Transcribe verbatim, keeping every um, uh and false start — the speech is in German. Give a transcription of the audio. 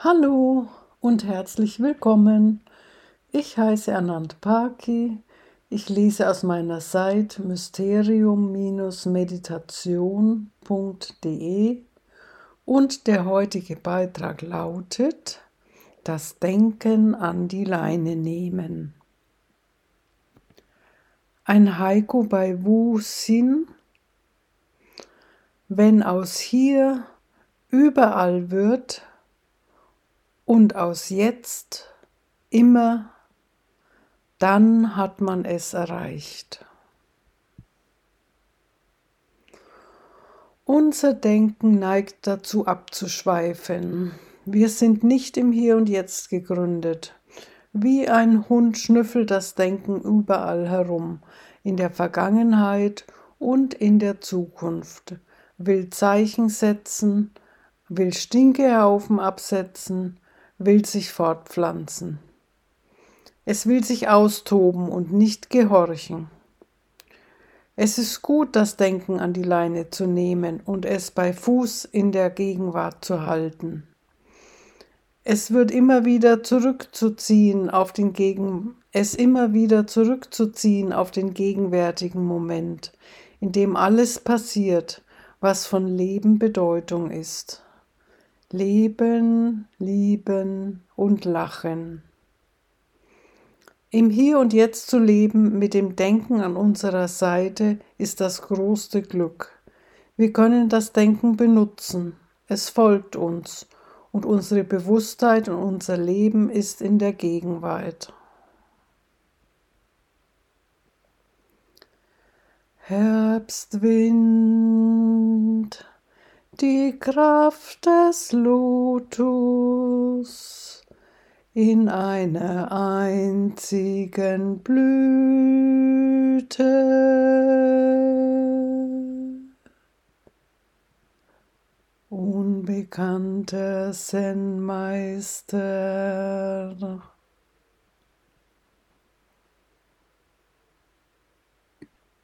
Hallo und herzlich willkommen. Ich heiße Anand Paki. Ich lese aus meiner Seite mysterium meditation punkt de und der heutige Beitrag lautet: Das Denken an die Leine nehmen. Ein Haiku bei Wu Xin. Wenn aus hier überall wird und aus jetzt immer, dann hat man es erreicht. Unser Denken neigt dazu abzuschweifen. Wir sind nicht im Hier und Jetzt gegründet. Wie ein Hund schnüffelt das Denken überall herum, in der Vergangenheit und in der Zukunft, will Zeichen setzen, will Stinkehaufen absetzen, will sich fortpflanzen. Es will sich austoben und nicht gehorchen. Es ist gut, das Denken an die Leine zu nehmen und es bei Fuß in der Gegenwart zu halten. Es wird immer wieder zurückzuziehen auf den Gegen es immer wieder zurückzuziehen auf den gegenwärtigen Moment, in dem alles passiert, was von Leben Bedeutung ist. Leben, lieben und lachen. Im Hier und Jetzt zu leben, mit dem Denken an unserer Seite, ist das größte Glück. Wir können das Denken benutzen. Es folgt uns und unsere Bewusstheit und unser Leben ist in der Gegenwart. Herbstwind, die Kraft des Lotus in einer einzigen Blüte. Unbekannter Zen-Meister